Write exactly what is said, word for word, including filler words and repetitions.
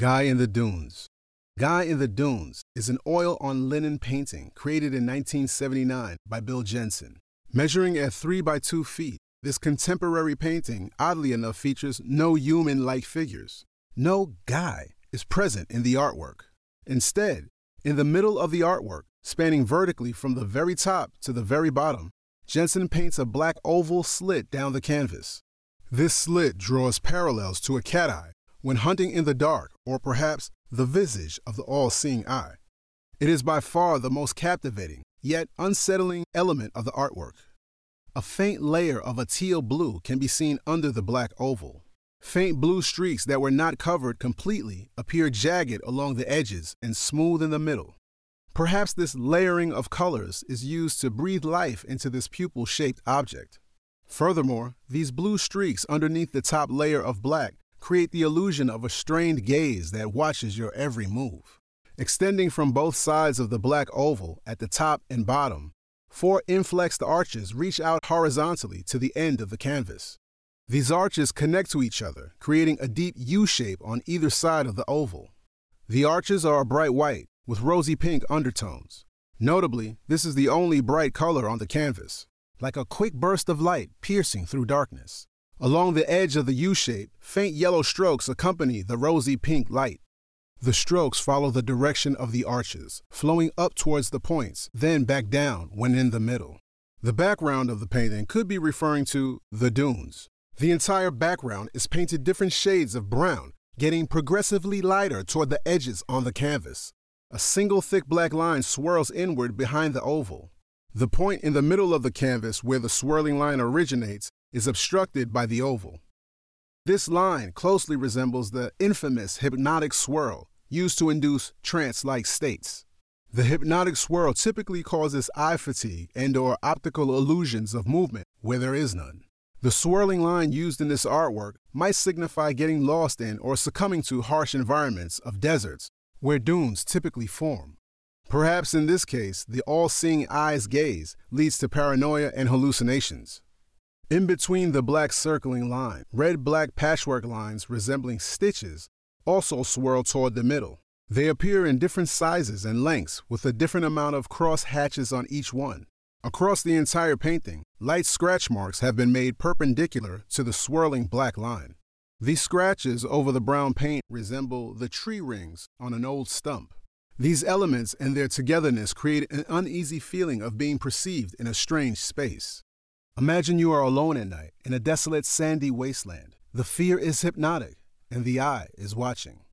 Guy in the Dunes. Guy in the Dunes is an oil on linen painting created in nineteen seventy-nine by Bill Jensen. Measuring at three by two feet, this contemporary painting oddly enough features no human-like figures. No guy is present in the artwork. Instead, in the middle of the artwork, spanning vertically from the very top to the very bottom, Jensen paints a black oval slit down the canvas. This slit draws parallels to a cat eye when hunting in the dark, or perhaps the visage of the all-seeing eye. It is by far the most captivating, yet unsettling element of the artwork. A faint layer of a teal blue can be seen under the black oval. Faint blue streaks that were not covered completely appear jagged along the edges and smooth in the middle. Perhaps this layering of colors is used to breathe life into this pupil-shaped object. Furthermore, these blue streaks underneath the top layer of black create the illusion of a strained gaze that watches your every move. Extending from both sides of the black oval at the top and bottom, four inflexed arches reach out horizontally to the end of the canvas. These arches connect to each other, creating a deep U shape on either side of the oval. The arches are a bright white with rosy pink undertones. Notably, this is the only bright color on the canvas, like a quick burst of light piercing through darkness. Along the edge of the U-shape, faint yellow strokes accompany the rosy pink light. The strokes follow the direction of the arches, flowing up towards the points, then back down when in the middle. The background of the painting could be referring to the dunes. The entire background is painted different shades of brown, getting progressively lighter toward the edges on the canvas. A single thick black line swirls inward behind the oval. The point in the middle of the canvas where the swirling line originates is obstructed by the oval. This line closely resembles the infamous hypnotic swirl used to induce trance-like states. The hypnotic swirl typically causes eye fatigue and/or optical illusions of movement where there is none. The swirling line used in this artwork might signify getting lost in or succumbing to harsh environments of deserts where dunes typically form. Perhaps in this case, the all-seeing eye's gaze leads to paranoia and hallucinations. In between the black circling line, red-black patchwork lines resembling stitches also swirl toward the middle. They appear in different sizes and lengths with a different amount of cross hatches on each one. Across the entire painting, light scratch marks have been made perpendicular to the swirling black line. These scratches over the brown paint resemble the tree rings on an old stump. These elements and their togetherness create an uneasy feeling of being perceived in a strange space. Imagine you are alone at night in a desolate sandy wasteland. The fear is hypnotic, and the eye is watching.